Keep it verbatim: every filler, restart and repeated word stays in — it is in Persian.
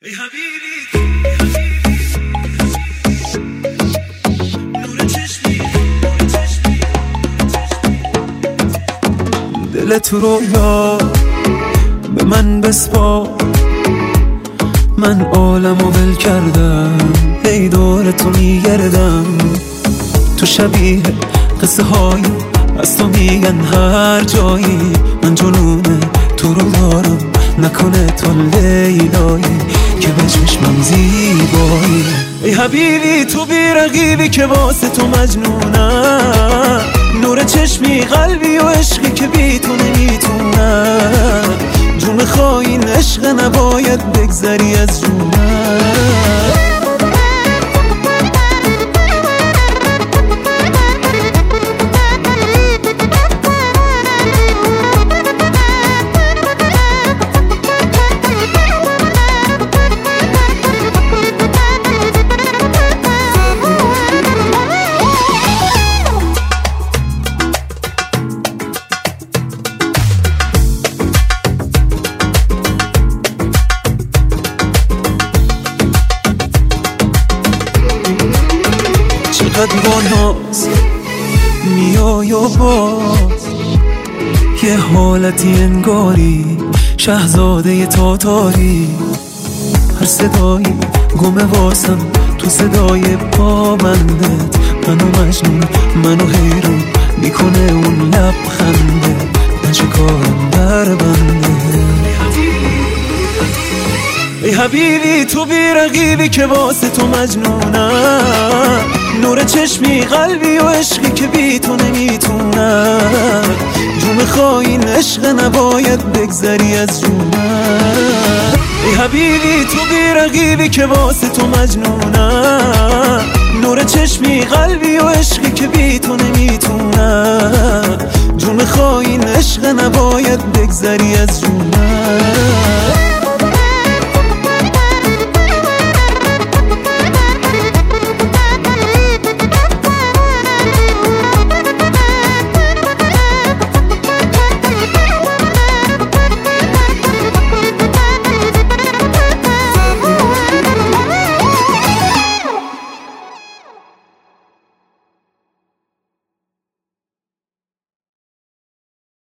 ای حبیبی نور چشمی دل تو رویا به من بسپار، من عالمو ول کردم، ای دور تو میگردم. تو شبیه قصه های از تو میگن هر جایی، من جنون تو رو دارم، نکنه تو لیلایی که به چشمم زیبایی. ای حبیبی تو بی رقیبی که واسه تو مجنونم، نور چشمی قلبی و عشقی که بی تو نمیتونم. جون خواهی عشق نباید بگذری از جونم. چقدر با ناز میای و باز یه حالتی انگاری شهزاده تاتاری. هر صدایی گمه واسم تو صدای پابندت، منو مجنون منو حیرون میکنه اون لبخنده، من چه کارم در بنده. ای حبیبی تو بی رقیبی که واسه تو مجنونم، نور چشمی قلبی و عشقی که بی تو نمیتونم. جون خواهی عشق نباید بگذری از جونم. ای حبیبی تو بی رقیبی که واسه تو مجنونم، نور چشمی قلبی و عشقی که بی تو نمیتونم. جون خواهی عشق نباید بگذری از جونم.